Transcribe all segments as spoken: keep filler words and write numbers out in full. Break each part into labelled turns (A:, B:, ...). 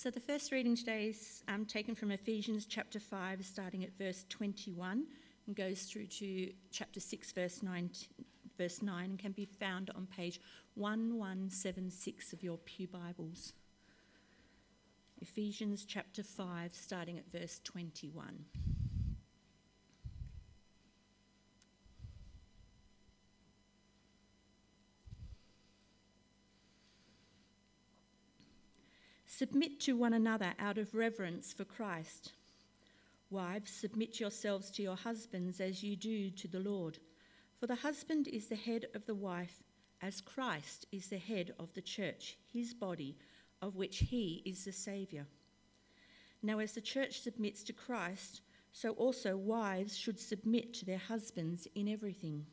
A: So the first reading today is um, taken from Ephesians chapter five, starting at verse twenty-one, and goes through to chapter six, verse nine, verse nine, and can be found on page eleven seventy-six of your Pew Bibles. Ephesians chapter five, starting at verse twenty-one. Submit to one another out of reverence for Christ. Wives, submit yourselves to your husbands as you do to the Lord. For the husband is the head of the wife, as Christ is the head of the church, his body, of which he is the Saviour. Now as the church submits to Christ, so also wives should submit to their husbands in everything.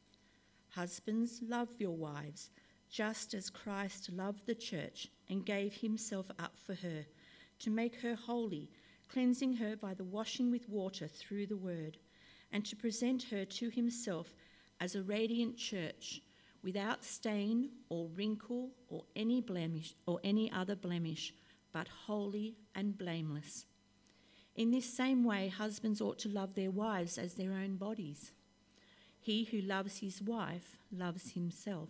A: Husbands, love your wives, just as Christ loved the church and gave himself up for her, to make her holy, cleansing her by the washing with water through the word, and to present her to himself as a radiant church, without stain or wrinkle or any blemish or any other blemish, but holy and blameless. In this same way, husbands ought to love their wives as their own bodies. He who loves his wife loves himself.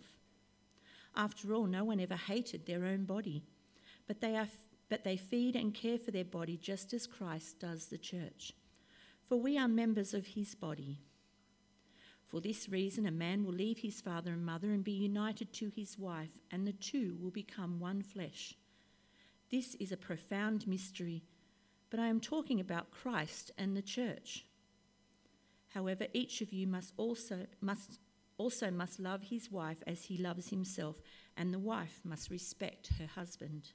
A: After all, no one ever hated their own body, but they are, but they feed and care for their body just as Christ does the church. For we are members of his body. For this reason, a man will leave his father and mother and be united to his wife, and the two will become one flesh. This is a profound mystery, but I am talking about Christ and the church. However, each of you must also must also must love his wife as he loves himself, and the wife must respect her husband.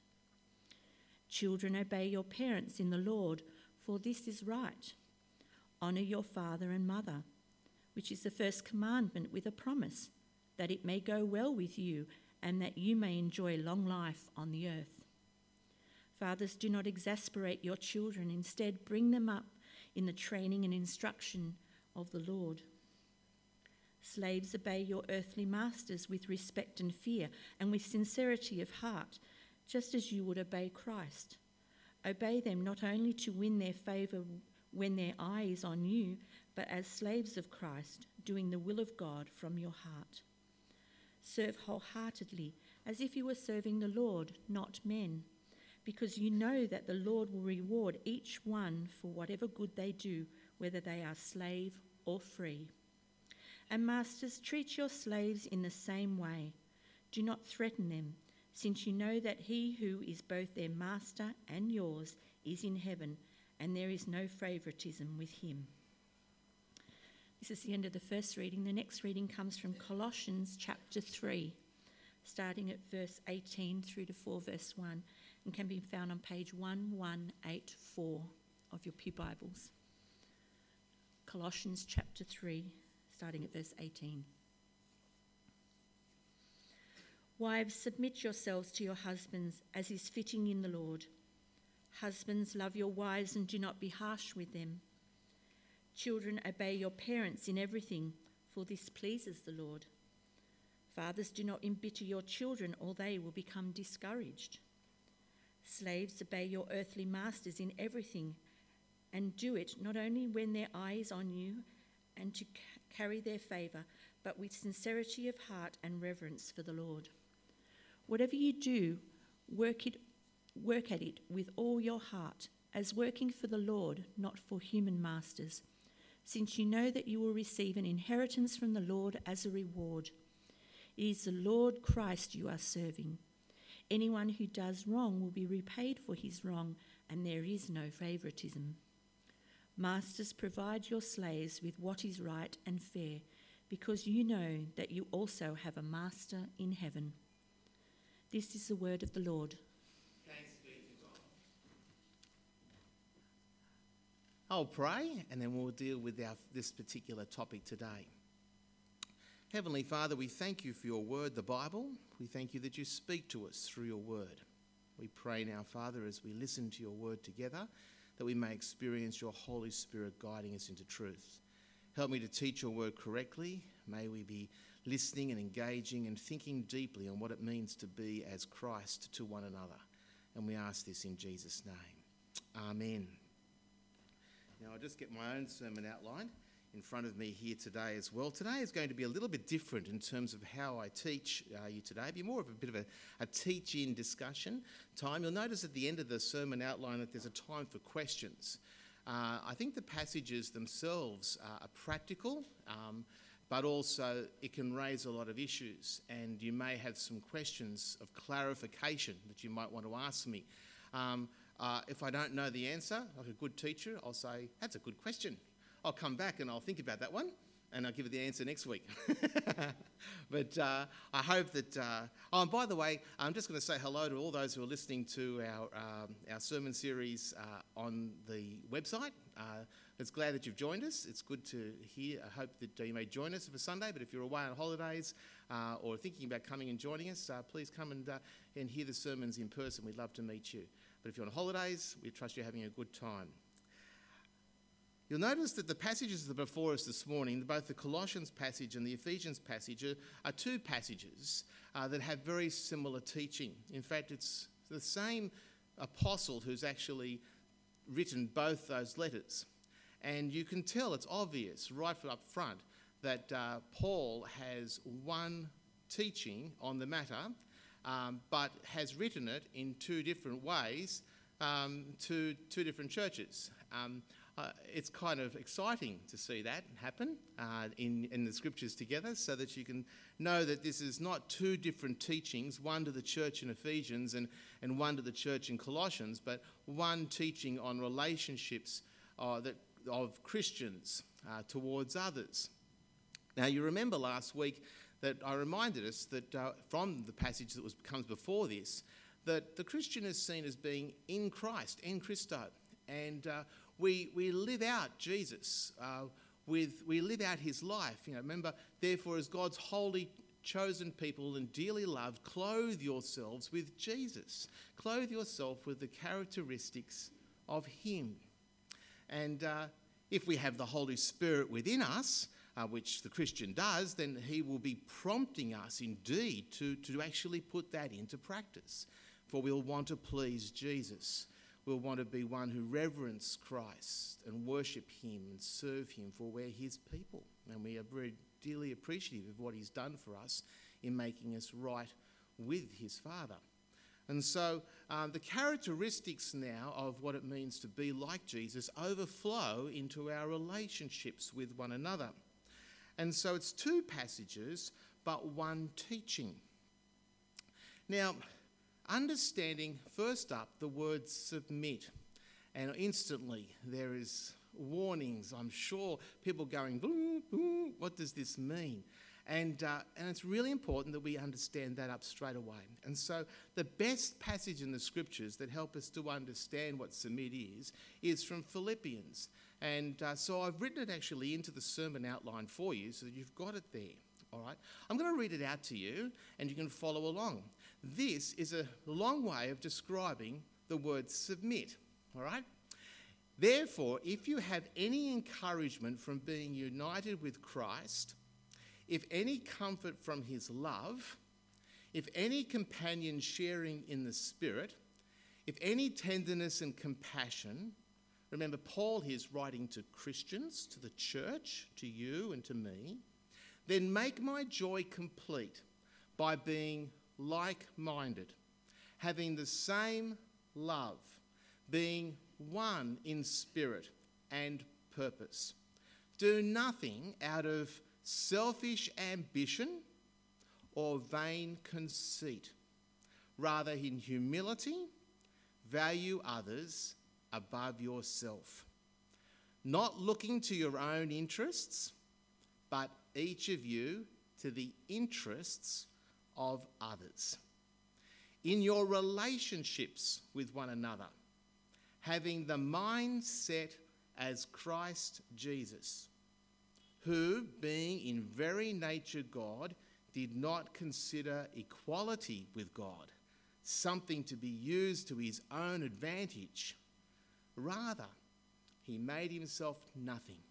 A: Children, obey your parents in the Lord, for this is right. Honour your father and mother, which is the first commandment with a promise, that it may go well with you and that you may enjoy long life on the earth. Fathers, do not exasperate your children. Instead, bring them up in the training and instruction of the Lord. Slaves, obey your earthly masters with respect and fear and with sincerity of heart, just as you would obey Christ. Obey them not only to win their favour when their eye is on you, but as slaves of Christ, doing the will of God from your heart. Serve wholeheartedly, as if you were serving the Lord, not men, because you know that the Lord will reward each one for whatever good they do, whether they are slave or free. And masters, treat your slaves in the same way. Do not threaten them, since you know that he who is both their master and yours is in heaven, and there is no favouritism with him. This is the end of the first reading. The next reading comes from Colossians chapter three, starting at verse eighteen through to four verse one, and can be found on page eleven eighty-four of your Pew Bibles. Colossians chapter three, starting at verse eighteen. Wives, submit yourselves to your husbands as is fitting in the Lord. Husbands, love your wives and do not be harsh with them. Children, obey your parents in everything, for this pleases the Lord. Fathers, do not embitter your children, or they will become discouraged. Slaves, obey your earthly masters in everything, and do it not only when their eye is on you and to carry their favour, but with sincerity of heart and reverence for the Lord. Whatever you do, work it, work at it with all your heart, as working for the Lord, not for human masters, since you know that you will receive an inheritance from the Lord as a reward. It is the Lord Christ you are serving. Anyone who does wrong will be repaid for his wrong, and there is no favouritism. Masters, provide your slaves with what is right and fair, because you know that you also have a master in heaven. This is the word of the Lord.
B: Thanks be to God. I'll pray and then we'll deal with our, this particular topic today. Heavenly Father, we thank you for your word, the Bible. We thank you that you speak to us through your word. We pray now, Father, as we listen to your word together, that we may experience your Holy Spirit guiding us into truth. Help me to teach your word correctly. May we be listening and engaging and thinking deeply on what it means to be as Christ to one another. And we ask this in Jesus' name. Amen. Now, I'll just get my own sermon outline in front of me here today as well. Today is going to be a little bit different in terms of how I teach uh, you today. It'll be more of a bit of a, a teach-in discussion time. You'll notice at the end of the sermon outline that there's a time for questions. Uh, I think the passages themselves uh, are practical, um, but also it can raise a lot of issues, and you may have some questions of clarification that you might want to ask me. Um, uh, if I don't know the answer, like a good teacher, I'll say, that's a good question. I'll come back and I'll think about that one, and I'll give you the answer next week. But uh, I hope that... Uh, oh, and by the way, I'm just going to say hello to all those who are listening to our um, our sermon series uh, on the website. Uh, it's glad that you've joined us. It's good to hear. I hope that you may join us for Sunday, but if you're away on holidays uh, or thinking about coming and joining us, uh, please come and, uh, and hear the sermons in person. We'd love to meet you. But if you're on holidays, we trust you're having a good time. You'll notice that the passages that are before us this morning, both the Colossians passage and the Ephesians passage, are, are two passages uh, that have very similar teaching. In fact, it's the same apostle who's actually written both those letters. And you can tell, it's obvious right up front, that uh, Paul has one teaching on the matter, um, but has written it in two different ways um, to two different churches. Um, Uh, it's kind of exciting to see that happen uh, in, in the scriptures together, so that you can know that this is not two different teachings, one to the church in Ephesians and, and one to the church in Colossians, but one teaching on relationships uh, that, of Christians uh, towards others. Now, you remember last week that I reminded us that uh, from the passage that was, comes before this, that the Christian is seen as being in Christ, en Christo, and uh, We we live out Jesus. Uh, with we live out his life. You know, remember, therefore, as God's holy chosen people and dearly loved, clothe yourselves with Jesus. Clothe yourself with the characteristics of him. And uh, if we have the Holy Spirit within us, uh, which the Christian does, then he will be prompting us indeed to, to actually put that into practice. For we'll want to please Jesus. We'll want to be one who reverence Christ and worship him and serve him, for we're his people. And we are very dearly appreciative of what he's done for us in making us right with his Father. And so um, the characteristics now of what it means to be like Jesus overflow into our relationships with one another. And so it's two passages, but one teaching. Now, understanding, first up, the word submit. And instantly there is warnings. I'm sure people going, boom, boom, what does this mean? And, uh, and it's really important that we understand that up straight away. And so the best passage in the scriptures that help us to understand what submit is, is from Philippians. And uh, so I've written it actually into the sermon outline for you so that you've got it there. All right, I'm going to read it out to you and you can follow along. This is a long way of describing the word submit. All right? Therefore, if you have any encouragement from being united with Christ, if any comfort from his love, if any companion sharing in the Spirit, if any tenderness and compassion, remember Paul here is writing to Christians, to the church, to you and to me, then make my joy complete by being like-minded, having the same love, being one in spirit and purpose. Do nothing out of selfish ambition or vain conceit. Rather, in humility, value others above yourself, not looking to your own interests, but each of you to the interests of others. In your relationships with one another, having the mind set as Christ Jesus, who, being in very nature God, did not consider equality with God something to be used to his own advantage. Rather, he made himself nothing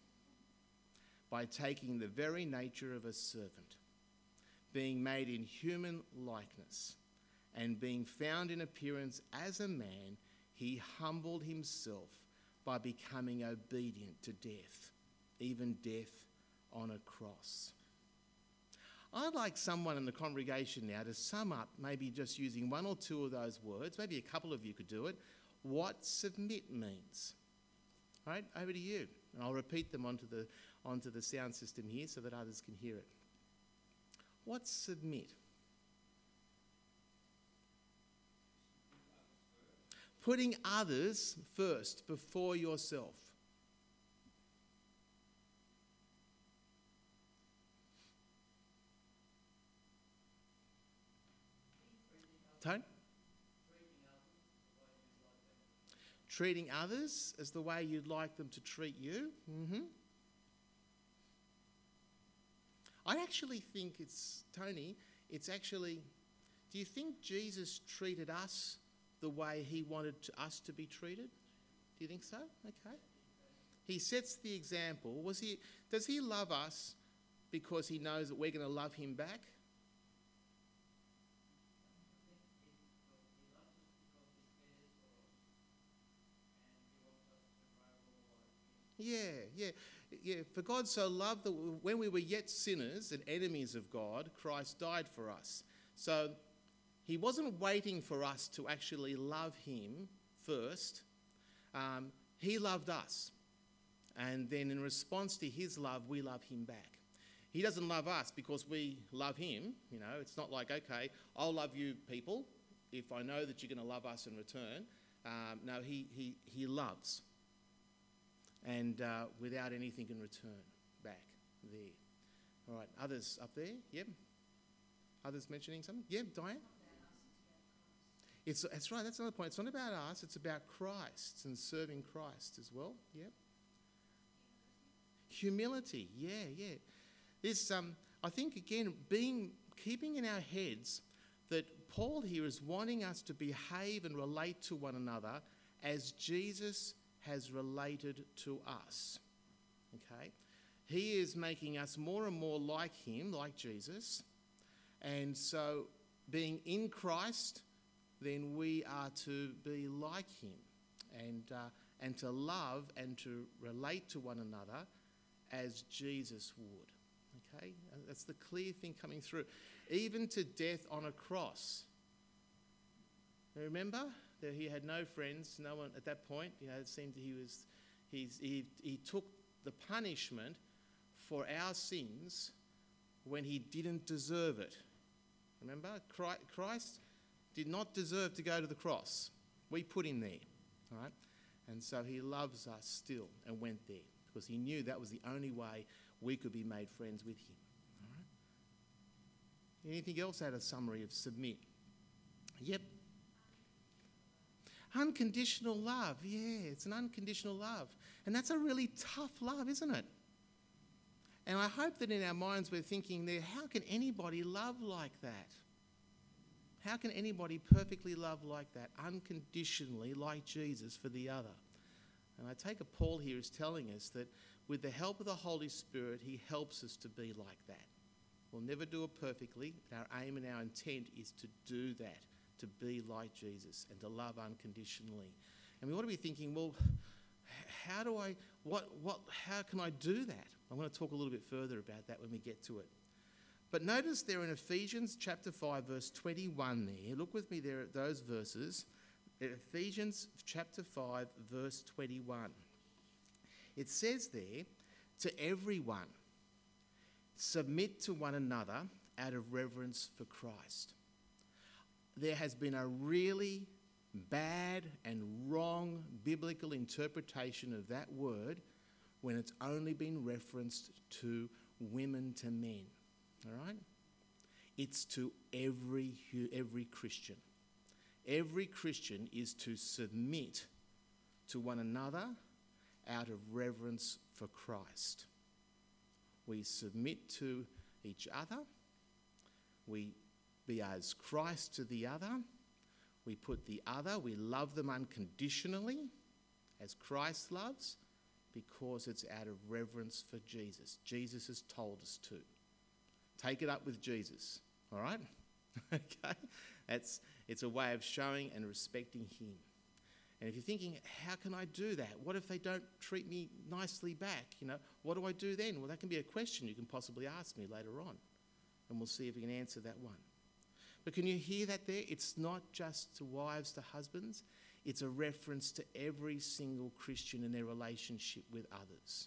B: by taking the very nature of a servant, being made in human likeness, and being found in appearance as a man, he humbled himself by becoming obedient to death, even death on a cross. I'd like someone in the congregation now to sum up, maybe just using one or two of those words, maybe a couple of you could do it, what submit means. All right, over to you. And I'll repeat them onto the, onto the sound system here so that others can hear it. What's submit? Putting others first before yourself. Tone? Treating others as the way you'd like them to treat you. Mm-hmm. I actually think it's, Tony, it's actually, do you think Jesus treated us the way he wanted to, us to be treated? Do you think so? Okay. He sets the example. Was he? Does he love us because he knows that we're going to love him back? Yeah, yeah, yeah. For God so loved that when we were yet sinners and enemies of God, Christ died for us. So he wasn't waiting for us to actually love him first. Um, he loved us. And then in response to his love, we love him back. He doesn't love us because we love him. You know, it's not like, okay, I'll love you people if I know that you're going to love us in return. Um, no, he, he, he loves. And uh, without anything in return back there. All right, others up there? Yep. Others mentioning something? Yep, Diane? It's, that's right, that's another point. It's not about us, it's about Christ and serving Christ as well. Yep. Humility, yeah, yeah. This, um, I think, again, being keeping in our heads that Paul here is wanting us to behave and relate to one another as Jesus has related to us. Okay? He is making us more and more like him, like Jesus. And so, being in Christ, then we are to be like him and, uh, and to love and to relate to one another as Jesus would. Okay? That's the clear thing coming through. Even to death on a cross. Remember that he had no friends, no one at that point. You know, it seemed he was, he's, he, he took the punishment for our sins when he didn't deserve it. Remember, Christ did not deserve to go to the cross. We put him there, all right? And so he loves us still and went there because he knew that was the only way we could be made friends with him. All right? Anything else out of summary of submit? Yep. Unconditional love. Yeah, it's an unconditional love. And that's a really tough love, isn't it? And I hope that in our minds we're thinking there, how can anybody love like that? How can anybody perfectly love like that, unconditionally, like Jesus for the other? And I take it Paul here is telling us that with the help of the Holy Spirit, he helps us to be like that. We'll never do it perfectly. Our aim and our intent is to do that, to be like Jesus and to love unconditionally. And we ought to be thinking, well, how do I, what, what, how can I do that? I'm going to talk a little bit further about that when we get to it. But notice there in Ephesians chapter five, verse twenty-one there, look with me there at those verses, Ephesians chapter five, verse twenty-one. It says there, to everyone, submit to one another out of reverence for Christ. There has been a really bad and wrong biblical interpretation of that word when it's only been referenced to women to men. All right? It's to every, every Christian. Every Christian is to submit to one another out of reverence for Christ. We submit to each other. We be as Christ to the other. We put the other, we love them unconditionally as Christ loves because it's out of reverence for Jesus. Jesus has told us to. Take it up with Jesus, all right? Okay? That's, it's a way of showing and respecting him. And if you're thinking, how can I do that? What if they don't treat me nicely back? You know, what do I do then? Well, that can be a question you can possibly ask me later on. And we'll see if we can answer that one. But can you hear that there? It's not just to wives, to husbands. It's a reference to every single Christian in their relationship with others.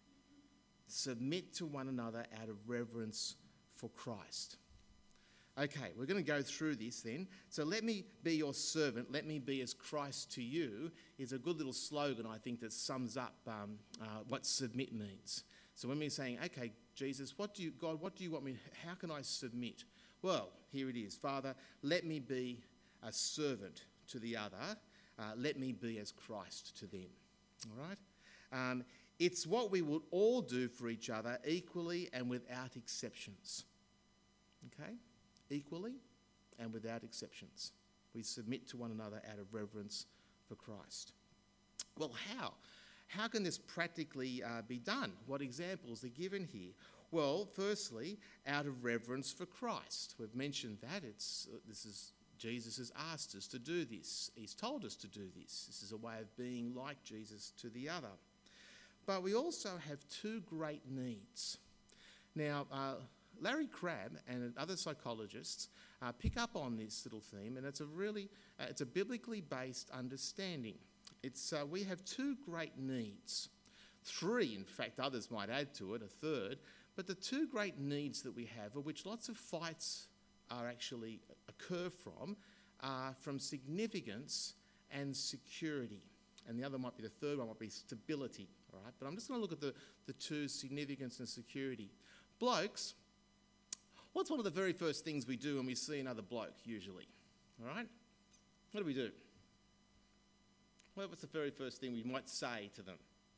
B: Submit to one another out of reverence for Christ. Okay, we're going to go through this then. So let me be your servant, let me be as Christ to you is a good little slogan, I think, that sums up um, uh, what submit means. So when we're saying, okay, Jesus, what do you, God, what do you want me, how can I submit? Well, here it is. Father, let me be a servant to the other. Uh, let me be as Christ to them. All right? Um, it's what we would all do for each other equally and without exceptions. Okay? Equally and without exceptions. We submit to one another out of reverence for Christ. Well, how? How can this practically uh, be done? What examples are given here? Well, firstly, out of reverence for Christ. We've mentioned that. It's uh, this is Jesus has asked us to do this. He's told us to do this. This is a way of being like Jesus to the other. But we also have two great needs. Now, uh, Larry Crabb and other psychologists uh, pick up on this little theme, and it's a really, uh, it's a biblically based understanding. It's uh, we have two great needs, three, in fact, others might add to it, a third, but the two great needs that we have, of which lots of fights are actually occur from, are from significance and security. And the other might be, the third one might be stability, all right? But I'm just going to look at the, the two, significance and security. Blokes, what's one of the very first things we do when we see another bloke, usually? All right? What do we do? What's the very first thing we might say to them?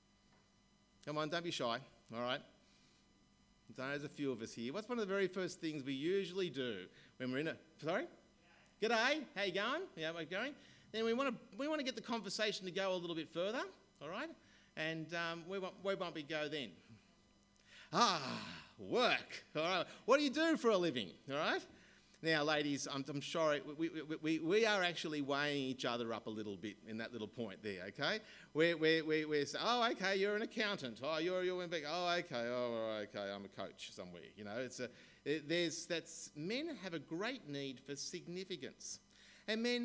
B: Come on, don't be shy, all right? I know there's a few of us here. What's one of the very first things we usually do when we're in a... Sorry? G'day. G'day. How you going? Yeah, we're going. Then we want to we want to get the conversation to go a little bit further, all right? And um, where, where might we go then? Ah, work. All right. What do you do for a living? All right. Now, ladies, I'm, I'm sorry, we, we, we, we are actually weighing each other up a little bit in that little point there, okay? We're, we're, we're, we're saying, oh, okay, you're an accountant. Oh, you're, you're big. Oh, okay, oh, okay, I'm a coach somewhere. You know, it's a, it, there's, that's, men have a great need for significance. And men,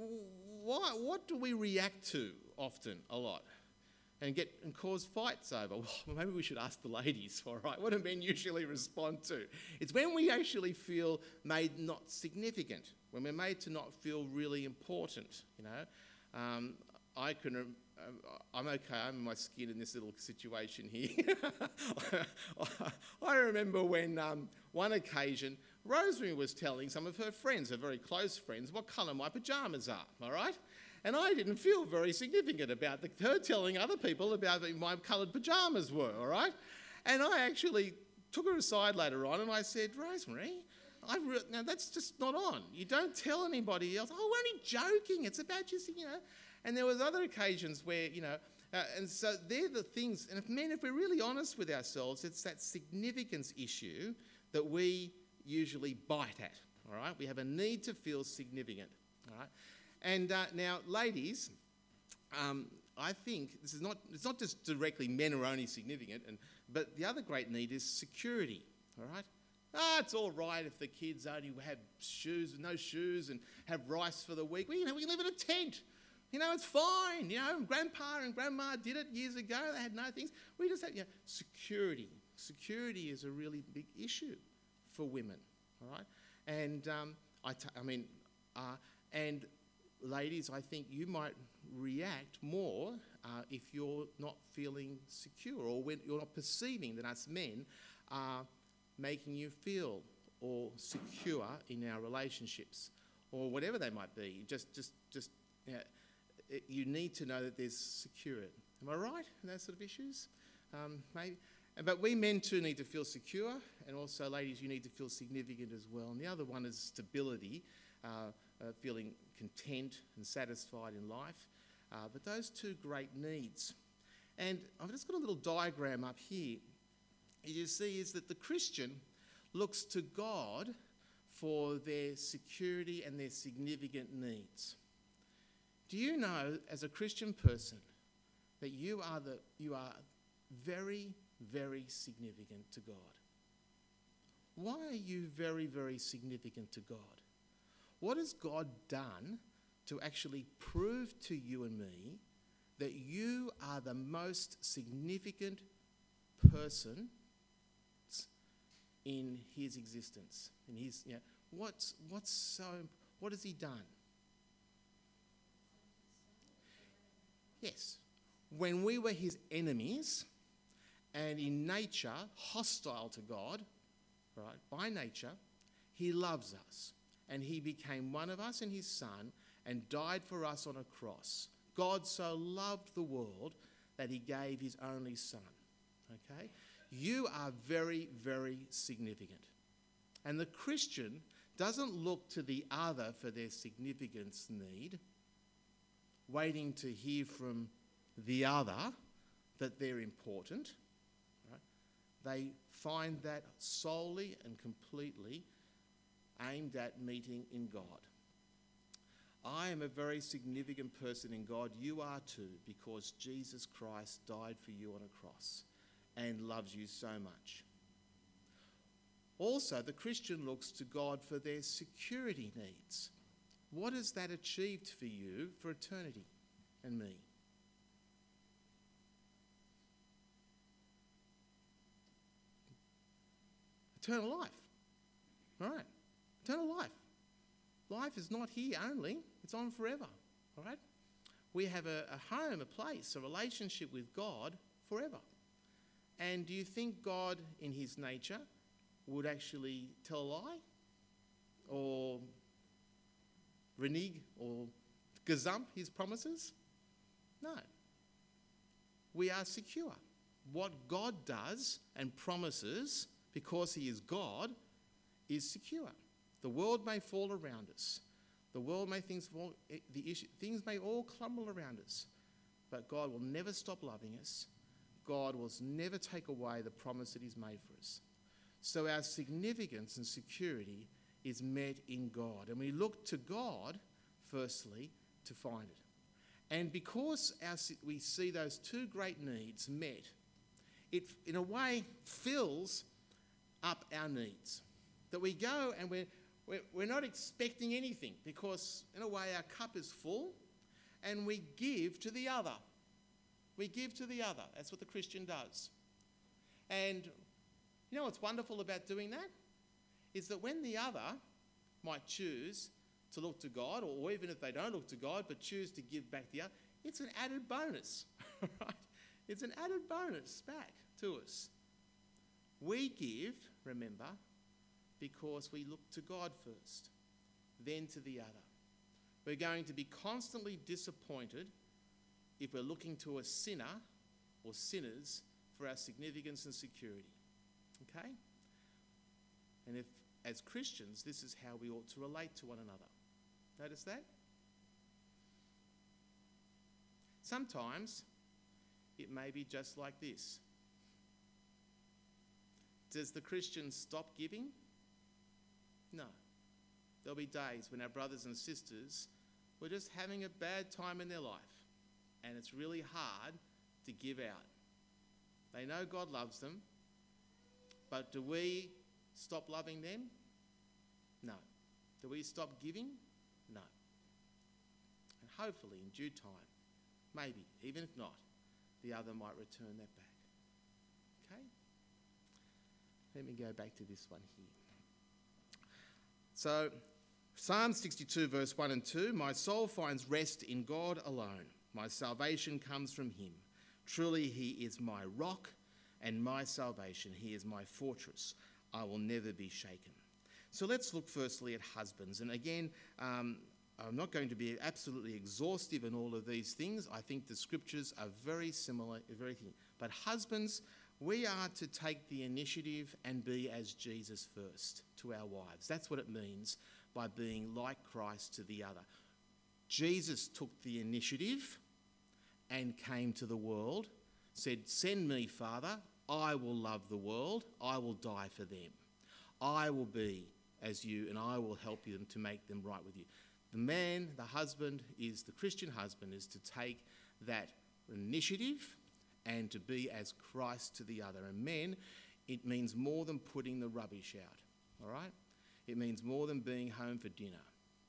B: why, what do we react to often, a lot? And get and cause fights over. Well, maybe we should ask the ladies, all right? What do men usually respond to? It's when we actually feel made not significant, when we're made to not feel really important, you know. Um, I can, uh, I'm okay, I'm in my skin in this little situation here. I remember when um, one occasion, Rosemary was telling some of her friends, her very close friends, what colour my pyjamas are, all right? And I didn't feel very significant about the, her telling other people about my coloured pyjamas were, all right? And I actually took her aside later on and I said, Rosemary, I re- now that's just not on. You don't tell anybody else. Oh, we're only joking. It's about just, you know. And there was other occasions where, you know, uh, and so they're the things. And if men, if we're really honest with ourselves, it's that significance issue that we usually bite at, all right? We have a need to feel significant, all right? And uh, now, ladies, um, I think this is not, it's not just directly men are only significant, and but the other great need is security, all right? Ah, it's all right if the kids only have shoes, no shoes, and have rice for the week. Well, you know, we live in a tent. You know, it's fine. You know, Grandpa and Grandma did it years ago. They had no things. We just have, you know, security. Security is a really big issue for women, all right? And, um, I, t- I mean, uh, and... ladies, I think you might react more uh, if you're not feeling secure or when you're not perceiving that us men are making you feel or secure in our relationships or whatever they might be. Just, just, just, you know, it, you need to know that there's security. Am I right in those sort of issues? Um, maybe. But we men too need to feel secure, and also, ladies, you need to feel significant as well. And the other one is stability. Uh, uh, feeling content and satisfied in life. Uh, but those two great needs. And I've just got a little diagram up here. As you see is that the Christian looks to God for their security and their significant needs. Do you know, as a Christian person, that you are the you are very, very significant to God? Why are you very, very significant to God? What has God done to actually prove to you and me that you are the most significant person in his existence? In his, you know, what's what's so what has he done? Yes. When we were his enemies and in nature hostile to God, right, by nature, he loves us and he became one of us in his Son and died for us on a cross. God so loved the world that he gave his only Son. Okay? You are very, very significant. And the Christian doesn't look to the other for their significance need, waiting to hear from the other that they're important. Right? They find that solely and completely aimed at meeting in God. I am a very significant person in God. You are too, because Jesus Christ died for you on a cross and loves you so much. Also, the Christian looks to God for their security needs. What has that achieved for you for eternity and me? Eternal life. All right. Eternal life. Life is not here only, it's on forever. All right? We have a, a home, a place, a relationship with God forever. And do you think God, in his nature, would actually tell a lie? Or renege or gazump his promises? No. We are secure. What God does and promises, because he is God, is secure. The world may fall around us. The world may things fall, the issue, things may all crumble around us. But God will never stop loving us. God will never take away the promise that he's made for us. So our significance and security is met in God. And we look to God, firstly, to find it. And because our, we see those two great needs met, it, in a way, fills up our needs. That we go and we're, we're, we're not expecting anything, because, in a way, our cup is full and we give to the other. We give to the other. That's what the Christian does. And you know what's wonderful about doing that? Is that when the other might choose to look to God, or even if they don't look to God but choose to give back the other, it's an added bonus. Right? It's an added bonus back to us. We give, remember, because we look to God first, then to the other. We're going to be constantly disappointed if we're looking to a sinner or sinners for our significance and security. Okay? And if, as Christians, this is how we ought to relate to one another. Notice that? Sometimes it may be just like this. Does the Christian stop giving? No. There'll be days when our brothers and sisters were just having a bad time in their life, and it's really hard to give out. They know God loves them, but do we stop loving them? No. Do we stop giving? No. And hopefully in due time, maybe, even if not, the other might return that back. Okay? Let me go back to this one here. So, Psalm sixty-two, verse one and two, my soul finds rest in God alone. My salvation comes from him. Truly he is my rock and my salvation. He is my fortress. I will never be shaken. So let's look firstly at husbands. And again, um, I'm not going to be absolutely exhaustive in all of these things. I think the scriptures are very similar, very thin. But husbands, we are to take the initiative and be as Jesus first to our wives. That's what it means by being like Christ to the other. Jesus took the initiative and came to the world, said, send me, Father, I will love the world, I will die for them. I will be as you, and I will help you to make them right with you. The man, the husband, is the Christian husband, is to take that initiative and to be as Christ to the other. And men, it means more than putting the rubbish out, all right? It means more than being home for dinner.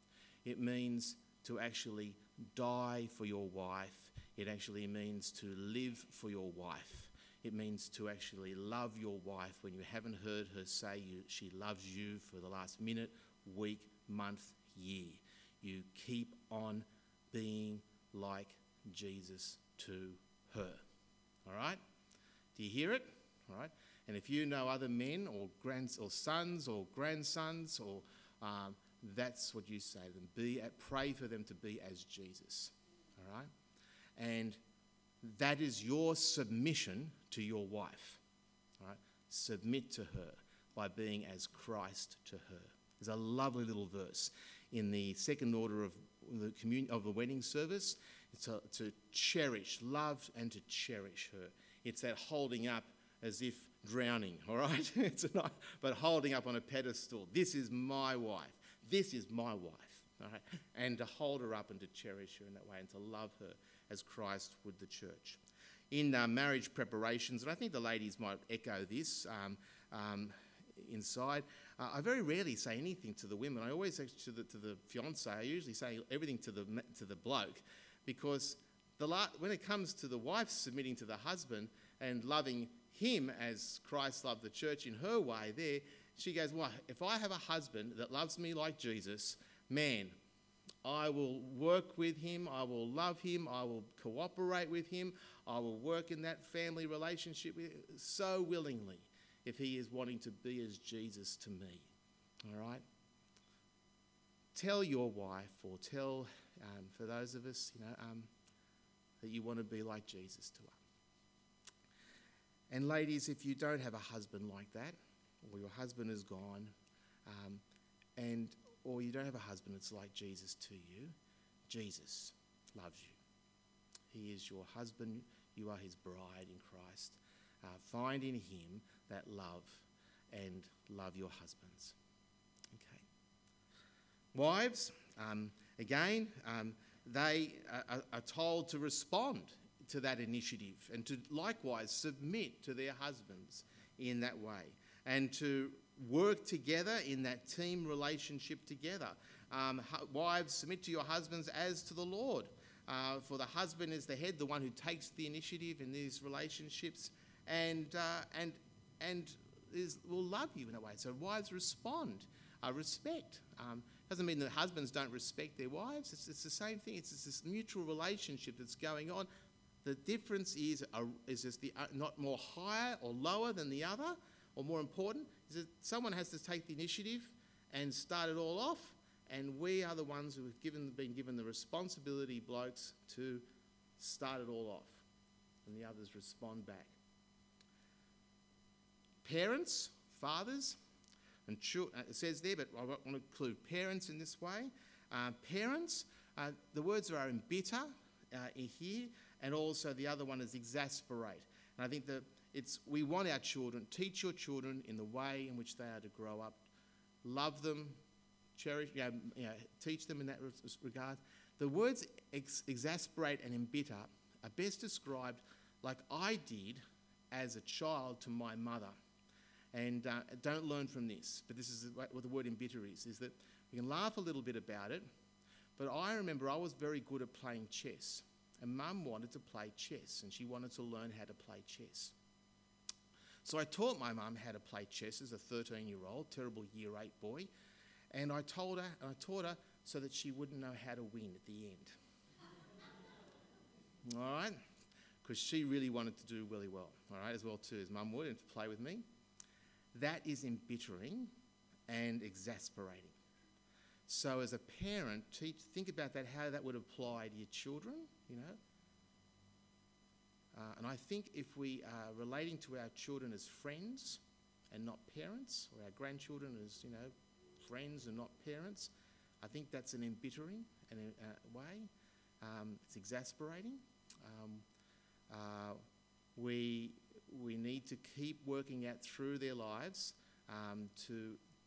B: It means to actually die for your wife. It actually means to live for your wife. It means to actually love your wife when you haven't heard her say you, she loves you for the last minute, week, month, year. You keep on being like Jesus to her. All right? Do you hear it? All right? And if you know other men or grands or sons or grandsons, or um, that's what you say to them. Be at, pray for them to be as Jesus. All right? And that is your submission to your wife. All right? Submit to her by being as Christ to her. There's a lovely little verse in the second order of the commun- of the wedding service. It's a, to cherish, love and to cherish her. It's that holding up as if drowning, all right? It's not, but holding up on a pedestal. This is my wife. This is my wife, all right? And to hold her up and to cherish her in that way and to love her as Christ would the church. In uh, marriage preparations, and I think the ladies might echo this um, um, inside, uh, I very rarely say anything to the women. I always say to the, to the fiancé, I usually say everything to the, to the bloke, because the la- when it comes to the wife submitting to the husband and loving him as Christ loved the church in her way there, she goes, well, if I have a husband that loves me like Jesus, man, I will work with him, I will love him, I will cooperate with him, I will work in that family relationship with him so willingly if he is wanting to be as Jesus to me. All right? Tell your wife, or tell, um, for those of us, you know, um, that you want to be like Jesus to her. And ladies, if you don't have a husband like that, or your husband is gone, um, and or you don't have a husband that's like Jesus to you, Jesus loves you. He is your husband. You are his bride in Christ. Uh, find in him that love and love your husbands. Okay. Wives, um, again, um, they are, are told to respond to that initiative and to likewise submit to their husbands in that way and to work together in that team relationship together. Um, wives, submit to your husbands as to the Lord. Uh, for the husband is the head, the one who takes the initiative in these relationships and uh, and and is, will love you in a way. So wives respond, uh, respect. Um, doesn't mean that husbands don't respect their wives. It's, it's the same thing. It's, it's this mutual relationship that's going on. The difference is, uh, is this the, uh, not more higher or lower than the other, or more important, is that someone has to take the initiative and start it all off, and we are the ones who have given, been given the responsibility, blokes, to start it all off, and the others respond back. Parents, fathers, and children, it says there, but I want to include parents in this way. Uh, parents, uh, the words are embitter uh, here, and also the other one is exasperate. And I think that it's we want our children, teach your children in the way in which they are to grow up, love them, cherish, you know, you know, teach them in that regard. The words ex- exasperate and embitter are best described like I did as a child to my mother. And uh, don't learn from this, but this is what the word embitter is, is that we can laugh a little bit about it, but I remember I was very good at playing chess, and Mum wanted to play chess, and she wanted to learn how to play chess. So I taught my mum how to play chess as a thirteen-year-old, terrible year eight boy, and I told her, and I taught her so that she wouldn't know how to win at the end. All right? Because she really wanted to do really well, all right, as well too as Mum would, and to play with me. That is embittering and exasperating. So as a parent, teach, think about that, how that would apply to your children, you know. Uh, and I think if we are relating to our children as friends and not parents, or our grandchildren as, you know, friends and not parents, I think that's an embittering and a, a way. Um, it's exasperating. Um, uh, we we need to keep working out through their lives um, to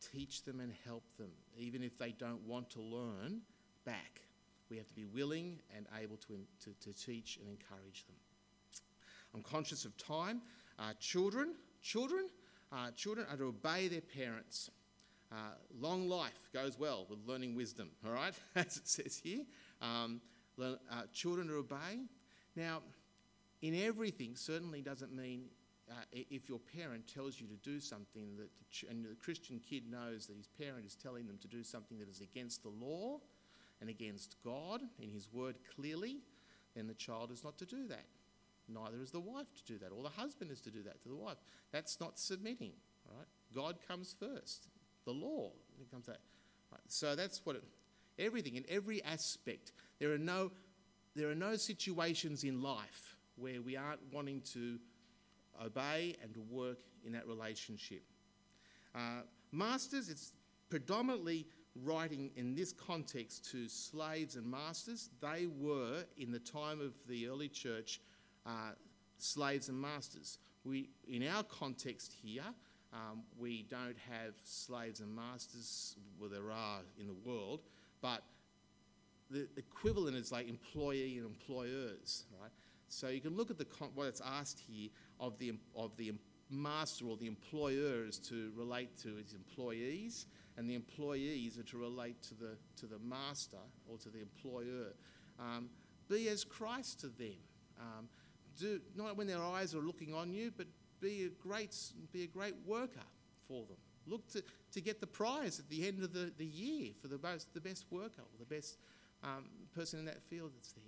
B: teach them and help them, even if they don't want to learn back. We have to be willing and able to, to, to teach and encourage them. I'm conscious of time. Uh, children, children, uh, children are to obey their parents. Uh, long life goes well with learning wisdom, all right, as it says here. Um, learn, uh, children to obey. Now, in everything certainly doesn't mean uh, if your parent tells you to do something that the ch- and the Christian kid knows that his parent is telling them to do something that is against the law and against God in his word clearly, then the child is not to do that. Neither is the wife to do that, or the husband is to do that to the wife. That's not submitting, right? God comes first. The law it comes that. Right. So that's what it, everything in every aspect. There are no there are no situations in life where we aren't wanting to obey and to work in that relationship. Uh, masters, it's predominantly writing in this context to slaves and masters. They were, in the time of the early church, uh, slaves and masters. We, in our context here, um, we don't have slaves and masters, well, there are in the world, but the equivalent is like employee and employers, right? So you can look at the con- what it's asked here of the of the master or the employer is to relate to his employees, and the employees are to relate to the to the master or to the employer. Um, be as Christ to them. Um, do not when their eyes are looking on you, but be a great be a great worker for them. Look to, to get the prize at the end of the, the year for the most the best worker or the best um, person in that field that's there.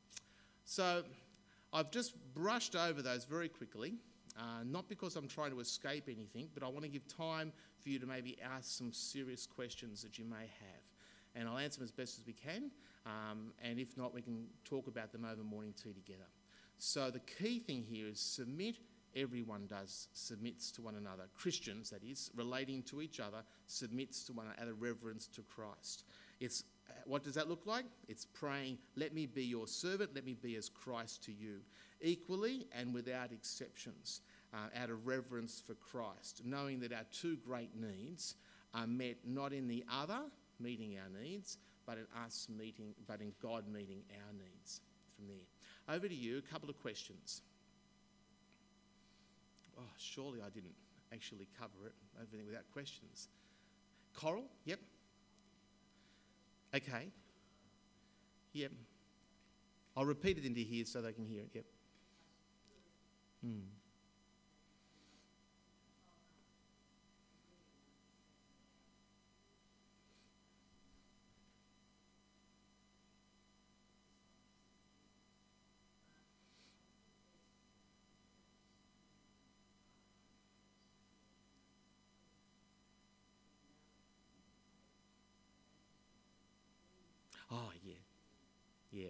B: So I've just brushed over those very quickly. Uh, not because I'm trying to escape anything, but I want to give time for you to maybe ask some serious questions that you may have. And I'll answer them as best as we can, um, and if not, we can talk about them over morning tea together. So the key thing here is submit. Everyone does, submits to one another. Christians, that is, relating to each other, submits to one another out of reverence to Christ. It's what does that look like? It's praying, let me be your servant, let me be as Christ to you. Equally and without exceptions, uh, out of reverence for Christ, knowing that our two great needs are met not in the other meeting our needs, but in us meeting, but in God meeting our needs. From there, over to you. A couple of questions. Oh, surely I didn't actually cover it. Everything without questions. Coral, yep. Okay. Yep. I'll repeat it into here so they can hear it. Yep. Hmm. Oh, yeah. Yeah.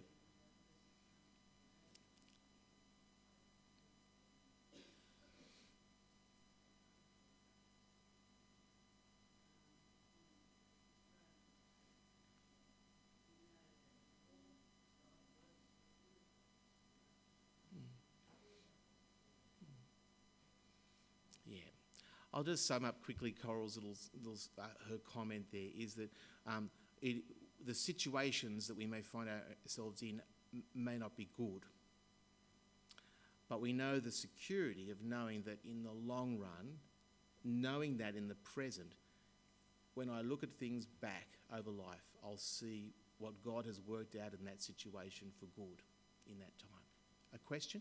B: Yeah. I'll just sum up quickly Coral's little, little uh, her comment there is that um, it, the situations that we may find ourselves in m- may not be good. But we know the security of knowing that in the long run, knowing that in the present, when I look at things back over life, I'll see what God has worked out in that situation for good in that time. A question?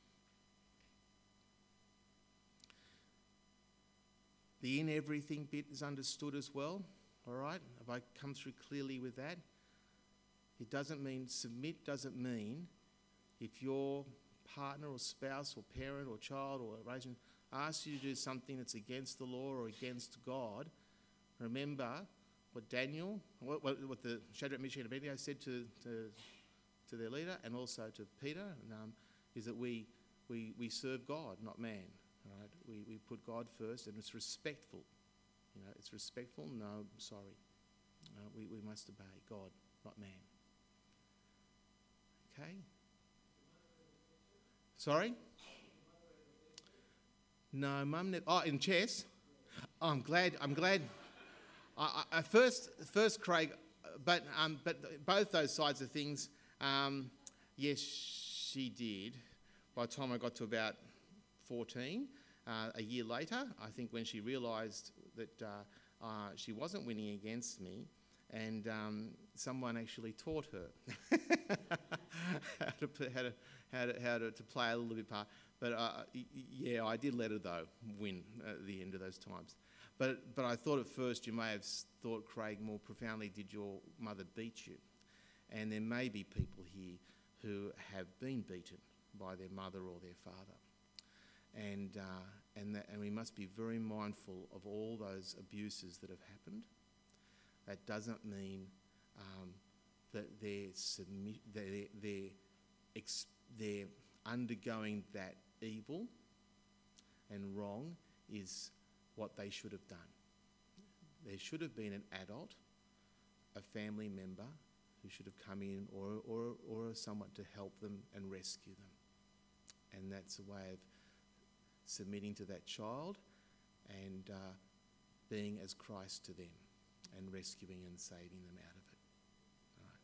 B: The in everything bit is understood as well, all right? Have I come through clearly with that? It doesn't mean, submit doesn't mean if your partner or spouse or parent or child or relation asks you to do something that's against the law or against God, remember what Daniel, what, what, what the Shadrach, Meshach and Abednego said to, to, to their leader and also to Peter, and, um, is that we, we, we serve God, not man. Right? We we put God first, and it's respectful. You know, it's respectful. No, sorry. Uh, we we must obey God, not man. Okay. Sorry. No, Mum. Ne- oh, in chess. Oh, I'm glad. I'm glad. I, I, first, first, Craig, but um, but both those sides of things, um, yes, she did. By the time I got to about fourteen, uh, a year later, I think when she realised that uh, uh, she wasn't winning against me, and um, someone actually taught her how to how to how to, how to, to play a little bit part. But uh, yeah, I did let her though win at the end of those times. But but I thought at first you may have thought, Craig, more profoundly, did your mother beat you? And there may be people here who have been beaten by their mother or their father, and uh, and that, and we must be very mindful of all those abuses that have happened. That doesn't mean um, that they're submi- they're they're, ex- they're undergoing that evil and wrong is what they should have done. There should have been an adult, a family member who should have come in, or or or someone to help them and rescue them. And that's a way of submitting to that child and uh, being as Christ to them and rescuing and saving them out of it. All right.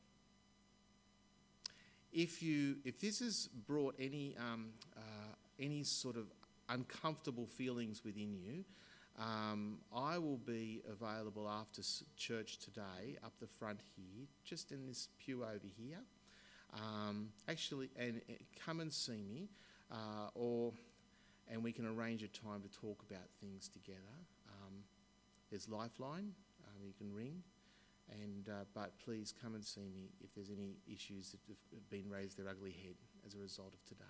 B: If you if this has brought any um, uh, any sort of uncomfortable feelings within you, Um, I will be available after church today up the front here, just in this pew over here. Um, actually, and, and come and see me, uh, or and we can arrange a time to talk about things together. Um, there's Lifeline, um, you can ring, and uh, but please come and see me if there's any issues that have been raised their ugly head as a result of today.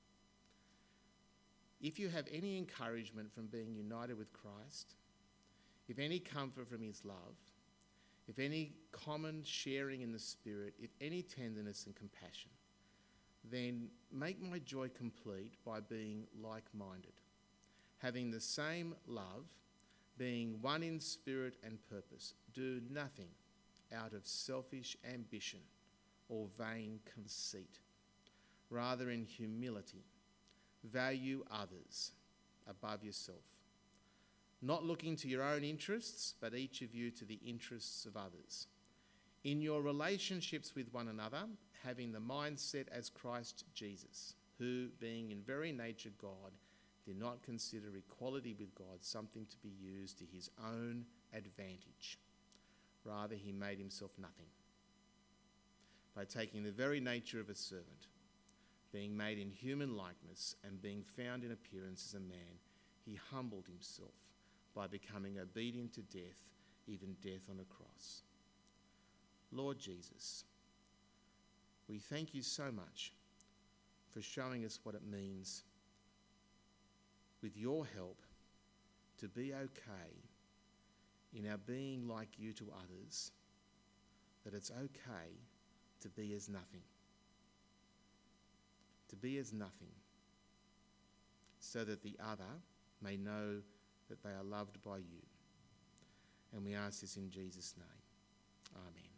B: If you have any encouragement from being united with Christ, if any comfort from his love, if any common sharing in the Spirit, if any tenderness and compassion, then make my joy complete by being like-minded, having the same love, being one in spirit and purpose. Do nothing out of selfish ambition or vain conceit. Rather, in humility, value others above yourself, not looking to your own interests, but each of you to the interests of others. In your relationships with one another, having the mindset as Christ Jesus, who, being in very nature God, did not consider equality with God something to be used to his own advantage. Rather, he made himself nothing by taking the very nature of a servant. Being made in human likeness and being found in appearance as a man, he humbled himself by becoming obedient to death, even death on a cross. Lord Jesus, we thank you so much for showing us what it means, with your help, to be okay in our being like you to others, that it's okay to be as nothing. To be as nothing, so that the other may know that they are loved by you. And we ask this in Jesus' name. Amen.